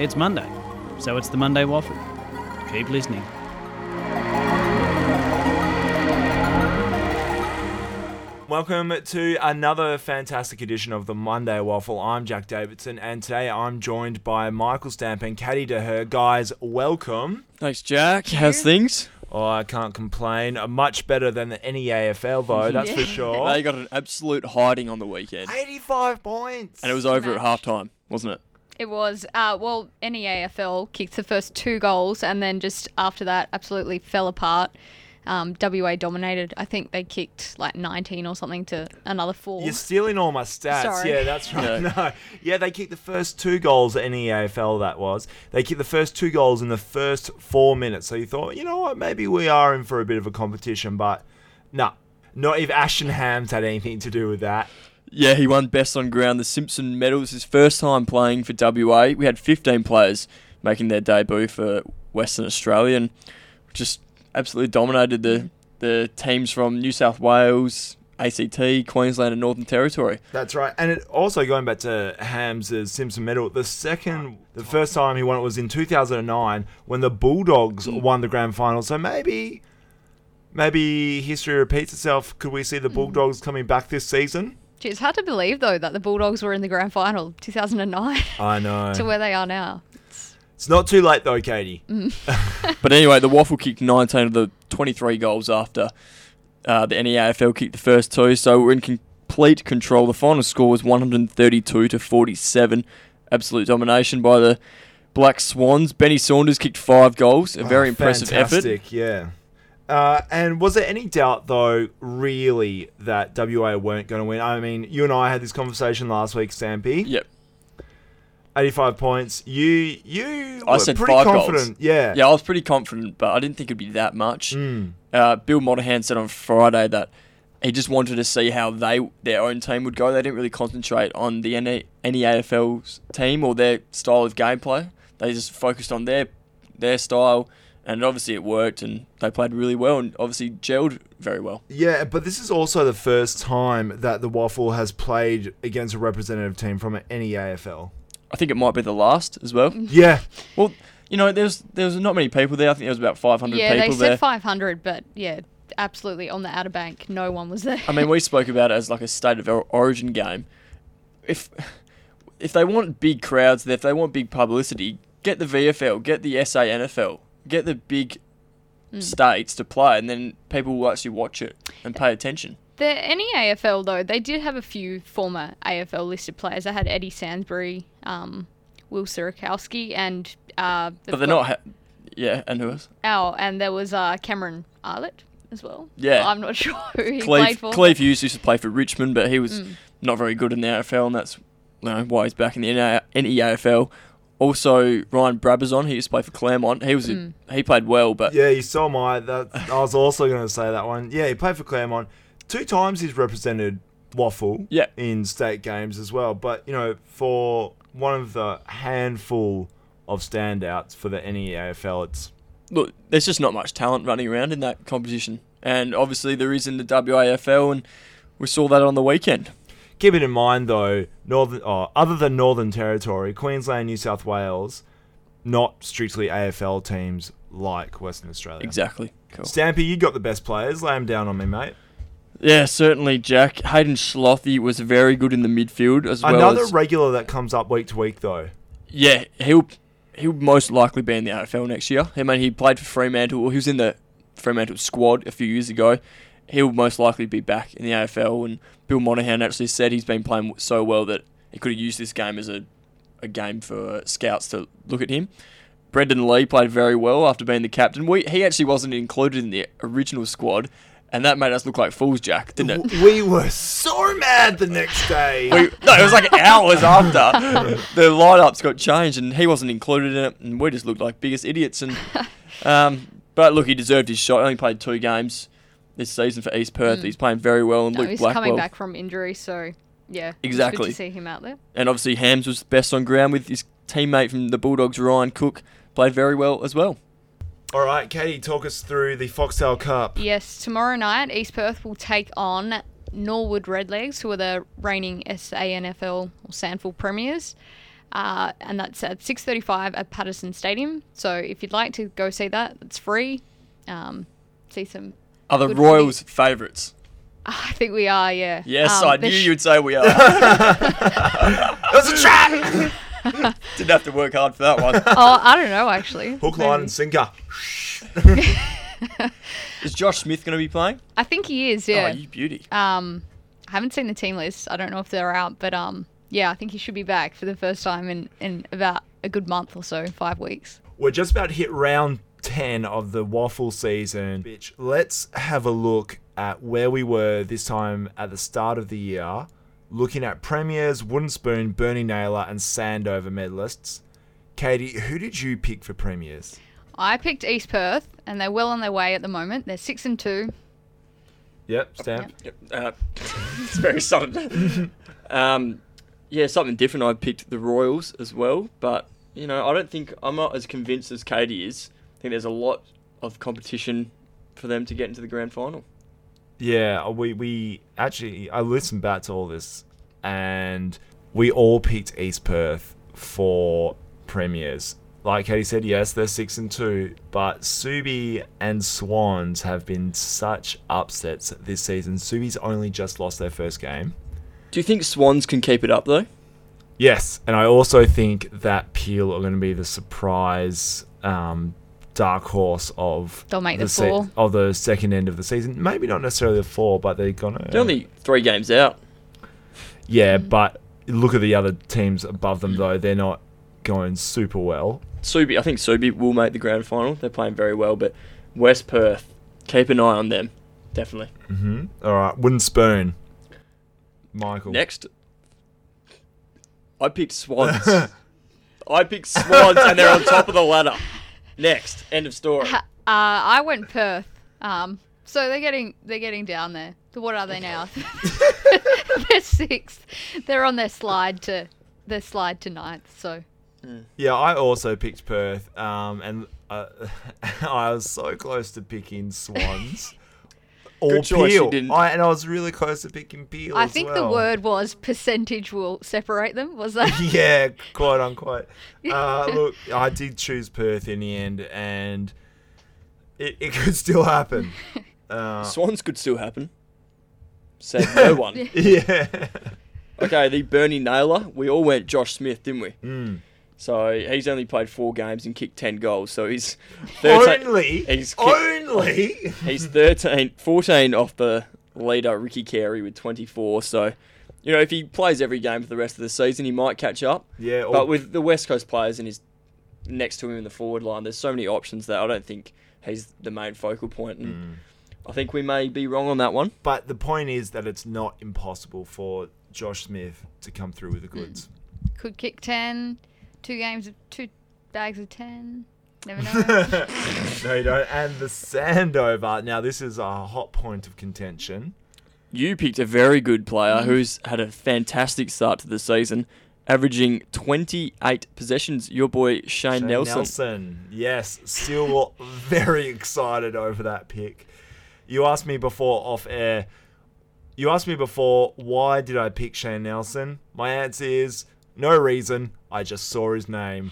It's Monday, so it's the Monday Waffle. Keep listening. Welcome to another fantastic edition of the Monday Waffle. I'm Jack Davidson, and today I'm joined by Michael Stamp and Caddy DeHer. Guys, welcome. Thanks, Jack. How's things? Oh, I can't complain. Much better than the NEAFL, though, that's for sure. They got an absolute hiding on the weekend. 85 points! And it was over at halftime, wasn't it? It was. NEAFL kicked the first 2 goals and then just after that absolutely fell apart. WA dominated. I think they kicked like 19 or something to another 4. You're stealing all my stats. Sorry. Yeah, that's right. Yeah. No. Yeah, they kicked the first 2 goals at NEAFL, that was. They kicked the first 2 goals in the first 4 minutes. So you thought, you know what, maybe we are in for a bit of a competition, but no. Not if Ashton Hams had anything to do with that. Yeah, he won Best on Ground, the Simpson Medals, his first time playing for WA. We had 15 players making their debut for Western Australia and just absolutely dominated the teams from New South Wales, ACT, Queensland and Northern Territory. That's right. And it also, going back to Hams' Simpson medal, the first time he won it was in 2009 when the Bulldogs won the grand final. So maybe history repeats itself. Could we see the Bulldogs coming back this season? Gee, it's hard to believe, though, that the Bulldogs were in the grand final 2009 I know. to where they are now. It's not too late, though, Katie. But anyway, the Waffle kicked 19 of the 23 goals after the NEAFL kicked the first 2, so we're in complete control. The final score was 132-47. Absolute domination by the Black Swans. Benny Saunders kicked 5 goals. A very impressive effort. Fantastic, yeah. And was there any doubt, though, really, that WA weren't going to win? I mean, you and I had this conversation last week, Stampy. Yep. 85 points. You I were said pretty 5 confident. goals. Yeah. Yeah, I was pretty confident, but I didn't think it'd be that much. Bill Monahan said on Friday that he just wanted to see how their own team would go. They didn't really concentrate on the NEAFL's team or their style of gameplay. They just focused on their style, and obviously it worked, and they played really well, and obviously gelled very well. Yeah, but this is also the first time that the Waffle has played against a representative team from an NEAFL. I think it might be the last as well. Yeah. Well, you know, there was not many people there. I think there was about 500 Yeah, people they said there. 500, but yeah, absolutely on the Outer Bank, no one was there. I mean, we spoke about it as like a state of origin game. If they want big crowds, if they want big publicity, get the VFL, get the SANFL, get the big states to play, and then people will actually watch it and pay attention. The NEAFL, though, they did have a few former AFL listed players. They had Eddie Sansbury, Will Sirikowski, and... but they're not... yeah, and who else? And there was Cameron Arlett as well. Yeah. I'm not sure who he played for. Cleve Hughes used to play for Richmond, but he was not very good in the AFL, and that's why he's back in the NEAFL. Also, Ryan Brabazon, he used to play for Claremont. He played well, but... Yeah, you saw I was also going to say that one. Yeah, he played for Claremont. 2 times he's represented Waffle in state games as well. But, you know, for one of the handful of standouts for the NEAFL, it's... Look, there's just not much talent running around in that competition. And obviously there is in the WAFL, and we saw that on the weekend. Keep it in mind, though, other than Northern Territory, Queensland, New South Wales, not strictly AFL teams like Western Australia. Exactly. Cool. Stampy, you got the best players. Lay them down on me, mate. Yeah, certainly, Jack. Hayden Schlothy was very good in the midfield as well. Another regular that comes up week to week, though. Yeah, he'll most likely be in the AFL next year. I mean, he played for Fremantle. He was in the Fremantle squad a few years ago. He'll most likely be back in the AFL, and Bill Monahan actually said he's been playing so well that he could have used this game as a game for scouts to look at him. Brendan Lee played very well after being the captain. He actually wasn't included in the original squad, and that made us look like fools, Jack, didn't it? We were so mad the next day. No, it was like hours after the lineups got changed, and he wasn't included in it, and we just looked like biggest idiots. And but look, he deserved his shot. He only played 2 games this season for East Perth. He's playing very well, and Luke he's Blackwell. coming back from injury, so yeah, exactly. It's good to see him out there. And obviously, Hams was best on ground with his teammate from the Bulldogs, Ryan Cook, played very well as well. All right, Katie, talk us through the Foxtel Cup. Yes, tomorrow night, East Perth will take on Norwood Redlegs, who are the reigning SANFL or SANFL premiers. And that's at 6:35 at Patterson Stadium. So if you'd like to go see that, it's free. See some. Are the good Royals favourites? I think we are, yeah. Yes, I knew you would say we are. It was a trap! Didn't have to work hard for that one. Oh, I don't know, actually. Hook, line, and sinker. Is Josh Smith going to be playing? I think he is, yeah. Oh, you beauty. I haven't seen the team list. I don't know if they're out, but yeah, I think he should be back for the first time in about a good month or so, 5 weeks. We're just about to hit round 10 of the waffle season. Bitch, let's have a look at where we were this time at the start of the year, looking at Premiers, Wooden Spoon, Bernie Naylor, and Sandover medalists. Katie, who did you pick for Premiers? I picked East Perth, and they're well on their way at the moment. They're 6-2. Yep, stamp. Yep. It's very sudden. Yeah, something different. I picked the Royals as well, but I don't think I'm not as convinced as Katie is. I think there's a lot of competition for them to get into the grand final. Yeah, we actually, I listened back to all this, and we all picked East Perth for Premiers. Like Katie said, yes, they're 6-2, but Subi and Swans have been such upsets this season. Subi's only just lost their first game. Do you think Swans can keep it up, though? Yes, and I also think that Peel are going to be the surprise dark horse of They'll make the four. Of the second end of the season. Maybe not necessarily the four, but they're going to... They're only 3 games out. Yeah, but look at the other teams above them, though. They're not going super well. I think Subi will make the grand final. They're playing very well, but West Perth, keep an eye on them. Definitely. Mm-hmm. All right, Wooden Spoon. Michael. Next. I picked Swans. And they're on top of the ladder. Next. End of story. I went Perth. So they're getting down there. So what are they now? They're 6th. They're on their slide to 9th. So. Yeah, I also picked Perth, and I was so close to picking Swans. Or Good choice, Peel. you didn't. And I was really close to picking Peel I as think well. the word was percentage will separate them. Was that? Yeah, quote unquote. Look, I did choose Perth in the end, and it could still happen. Swans could still happen. Said no one. Yeah. Okay, the Bernie Naylor. We all went Josh Smith, didn't we? Mm. So he's only played 4 games and kicked 10 goals. So he's 13, Only? He's 14 off the leader, Ricky Carey, with 24. So, if he plays every game for the rest of the season, he might catch up. Yeah. But with the West Coast players and his next to him in the forward line, there's so many options that I don't think he's the main focal point. And I think we may be wrong on that one. But the point is that it's not impossible for Josh Smith to come through with the goods. Could kick 10. 2 bags of 10. Never know. No, you don't. And the Sandover. Now, this is a hot point of contention. You picked a very good player who's had a fantastic start to the season, averaging 28 possessions. Your boy, Shane Nelson. Yes, still very excited over that pick. You asked me before off air. Why did I pick Shane Nelson? My answer is no reason. I just saw his name.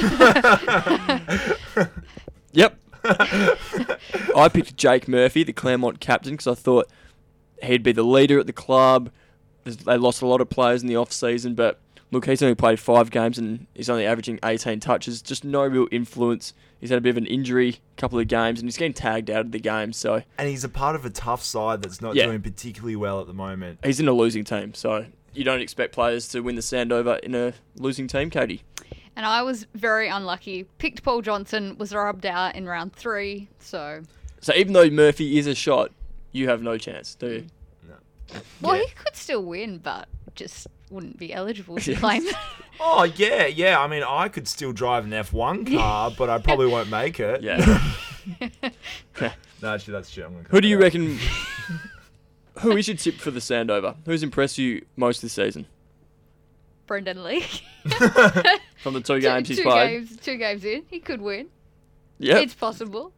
Yep. I picked Jake Murphy, the Claremont captain, because I thought he'd be the leader at the club. They lost a lot of players in the off-season, but look, he's only played 5 games and he's only averaging 18 touches. Just no real influence. He's had a bit of an injury, a couple of games, and he's getting tagged out of the game. So, and he's a part of a tough side that's not doing particularly well at the moment. He's in a losing team, so you don't expect players to win the Sandover in a losing team, Katie. And I was very unlucky. Picked Paul Johnson, was rubbed out in round 3, so... So even though Murphy is a shot, you have no chance, do you? No. Well, he could still win, but just wouldn't be eligible to claim it. Oh, yeah. I mean, I could still drive an F1 car, but I probably won't make it. Yeah. No, actually, that's true. Who do you reckon... Who is your tip for the Sandover? Who's impressed you most this season? Brendan Lee. From the 2 games he's played? 2 games in. He could win. Yeah. It's possible.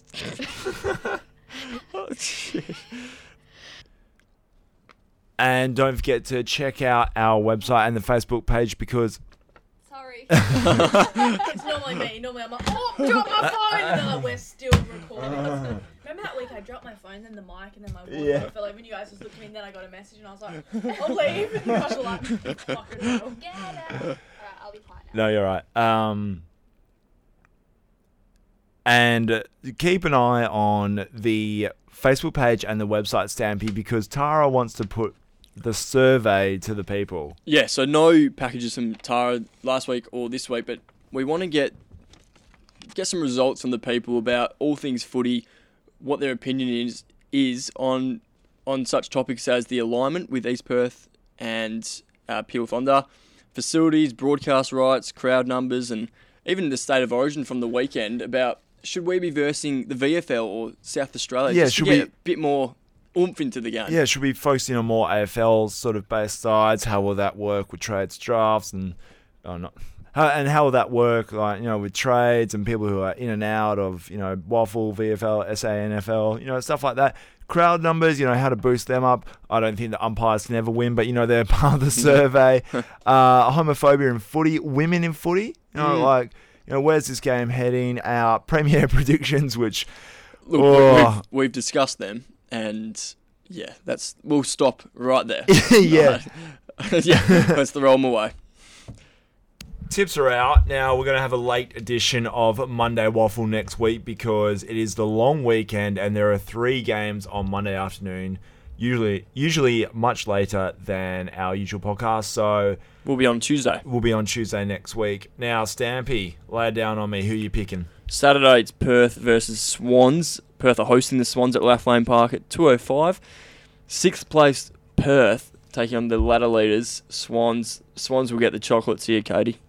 Oh, shit. And don't forget to check out our website and the Facebook page because Sorry. It's normally me. Normally I'm like, oh, drop my phone, and then like, we're still recording. Remember that week I dropped my phone, then the mic, and then my water fell over, and you guys just looked at me, and then I got a message, and I was like, I'll leave. And you guys were like, fucking hell. Get out. Alright, I'll be quiet now. No, you're right. And keep an eye on the Facebook page and the website, Stampy, because Tara wants to put the survey to the people. Yeah, so no packages from Tara last week or this week, but we want to get some results from the people about all things footy, what their opinion is on such topics as the alignment with East Perth and Peel Thunder, facilities, broadcast rights, crowd numbers, and even the state of origin from the weekend about should we be versing the VFL or South Australia? Yeah, just to should get we- a bit more oomph into the game. Yeah, should we be focusing on more AFL sort of based sides? How will that work with trades, drafts, and how will that work? Like, you know, with trades and people who are in and out of, you know, Waffle, VFL, SANFL, you know, stuff like that. Crowd numbers, you know, how to boost them up. I don't think the umpires can ever win, but you know, they're part of the survey. Homophobia in footy, women in footy. You know, like, you know, where's this game heading? Our premier predictions, which Look, we've discussed them, and yeah, we'll stop right there. yeah. Yeah, let's throw them away. Tips are out. Now we're going to have a late edition of Monday Waffle next week because it is the long weekend and there are 3 games on Monday afternoon, usually much later than our usual podcast. So We'll be on Tuesday. we'll be on Tuesday next week. Now, Stampy, lay it down on me. Who are you picking? Saturday, it's Perth versus Swans. Perth are hosting the Swans at Lathlane Park at 2:05. 6th place, Perth, taking on the ladder leaders, Swans. Swans will get the chocolates here, Katie.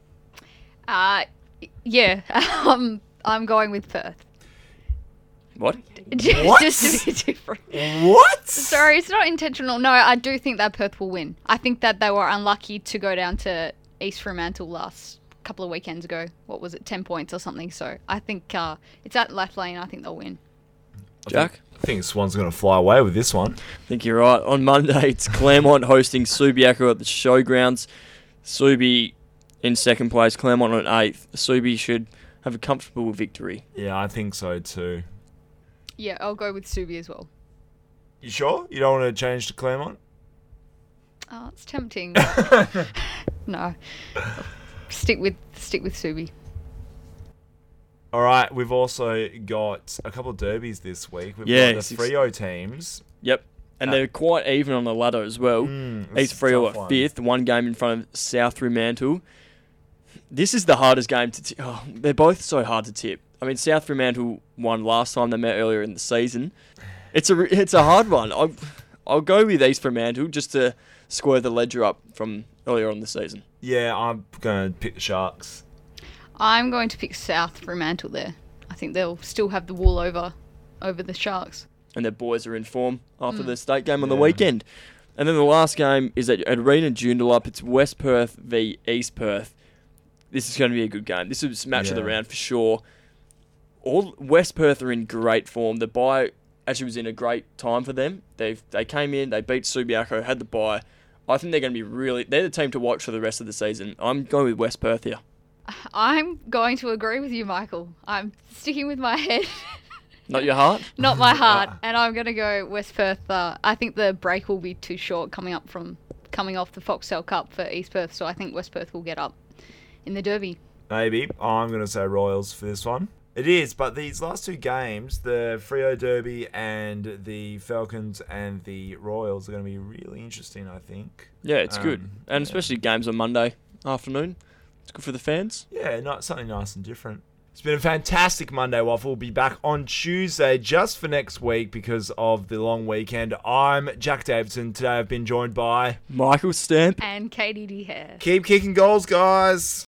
Yeah. I'm going with Perth. What? Just to be different. What? Sorry, it's not intentional. No, I do think that Perth will win. I think that they were unlucky to go down to East Fremantle last couple of weekends ago. What was it, 10 points or something? So I think it's at Lathlane. I think they'll win. Jack? I think Swan's going to fly away with this one. I think you're right. On Monday, it's Claremont hosting Subiaco at the Showgrounds. Subi in 2nd place, Claremont on 8th. Subi should have a comfortable victory. Yeah, I think so too. Yeah, I'll go with Subi as well. You sure? You don't want to change to Claremont? Oh, it's tempting. No. Stick with Subi. All right, we've also got a couple of derbies this week. We've Yeah, got the Freo teams. Yep. And they're quite even on the ladder as well. This East is a Freo tough at one. 5th, 1 game in front of South Fremantle. This is the hardest game to tip. Oh, they're both so hard to tip. I mean, South Fremantle won last time they met earlier in the season. It's a hard one. I'll go with East Fremantle just to square the ledger up from earlier on the season. Yeah, I'm going to pick the Sharks. I'm going to pick South Fremantle there. I think they'll still have the wool over the Sharks. And their boys are in form after the state game on the weekend. And then the last game is at Arena Joondalup. It's West Perth v East Perth. This is going to be a good game. This is match of the round for sure. All West Perth are in great form. The bye actually was in a great time for them. They came in, they beat Subiaco, had the bye. I think they're going to be they're the team to watch for the rest of the season. I'm going with West Perth here. I'm going to agree with you, Michael. I'm sticking with my head. Not your heart? Not my heart. And I'm going to go West Perth. I think the break will be too short coming off the Foxtel Cup for East Perth. So I think West Perth will get up in the Derby. Maybe. I'm going to say Royals for this one. It is, but these last 2 games, the Freo Derby and the Falcons and the Royals, are going to be really interesting, I think. Yeah, it's good. And especially games on Monday afternoon. It's good for the fans. Yeah, something nice and different. It's been a fantastic Monday Waffle. We'll be back on Tuesday just for next week because of the long weekend. I'm Jack Davidson. Today I've been joined by Michael Stamp. And Katie D. Hare. Keep kicking goals, guys.